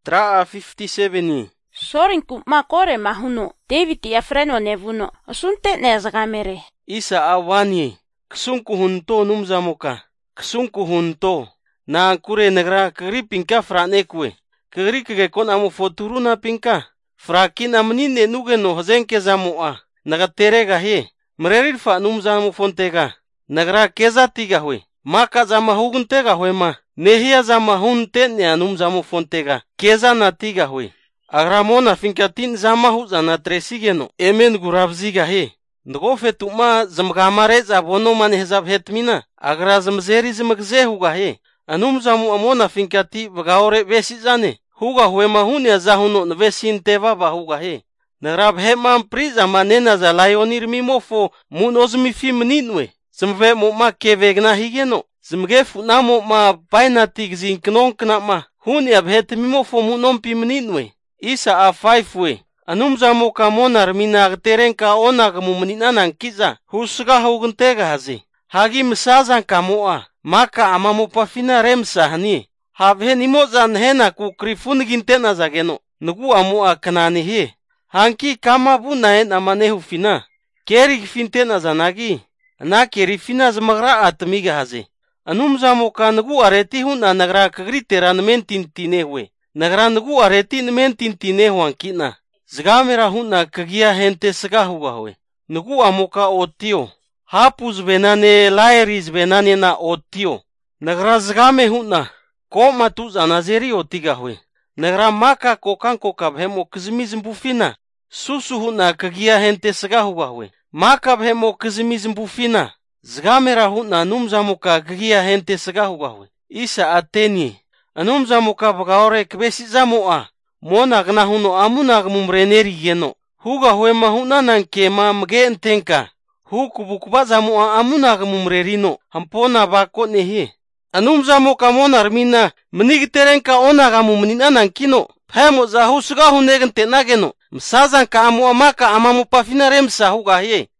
Tra 57. Sorinku makore mahuno, David ya freno nevuno, sunte nezgamere. Isa awani, ksunku hunto numzamuka, ksunku hunto. Na kure negra kri pinka franekwe, kri kegekon amu foturuna pinka. Frakin amnine nugeno hazenke zamua, nagaterega he. Mrerir fa numzamu fontega, nagra keza tiga hwe. Maka zama huguntega hwe ma. Nehia zama hunte ne anumzamu fontega, keza na tiga hwe. Agramona finkatin zama huzana tresigeno, emen gurabziga he. Ndgofe tuma zamgamare zabono manehzab hetmina, agra zamzeri zamgze huga he. Anumzamu amona finkati bagaore vesizane, huga hwe mahune zahuno nvesin teva ba huga he. Nagrab he man priza manena za layonir mimofo munozmi fimninwe. Zamve mo ma kevegna higeno. Zmgefu namo ma painatig zinknonkna ma. Huni abhet mimofo munompi mninwe. Isa a 5 we. Anumzamu ka monar minagteren ka onag mumninanan kiza. Husga hugntega hazi. Hagi msazan ka moa. Maka amamu pafina remsa hani. Habhe nimozan hena ku krifun gintena zageno. Nugu amua kanani he. Hanki kama bunaen amanehu fina. Kerig fintena zanagi. Na keri fina zmagra atmiga hazi. Anumzamu ka nugu areti huna nagra kagritera nmentintine. Nagra nugu areti nmentintine huankina. Zgamera huna kagia hente sgahuga hwe. Nugu amuka otio. Hapuz benane lairis benane na otio. Nagra zgame huna. Ko matuz anazeri otiga hwe. Nagra maka kokanko kabhemo kizmizmbufina. Susu huna kagia hente sgahuga hwe. Maka bhemo kizmizmbufina. Zgamera huna numzamuka kagia hente sgahuga hwe. Isa ateni. Anumzamuka bagaore kbesi zamua. Mona gna huno amuna mumreneri yeno. Huga hwe mahuna nanke ma mge entenka. Huku bukuba zamua amuna mumrerino. Hampona bako nehi. Anumzamuka mona armina. Mnigiterenka ona gamumnina nankino. Phemo za husga hunegente nageno. Msazan ka amu amaka amamu pafina remsa huga he.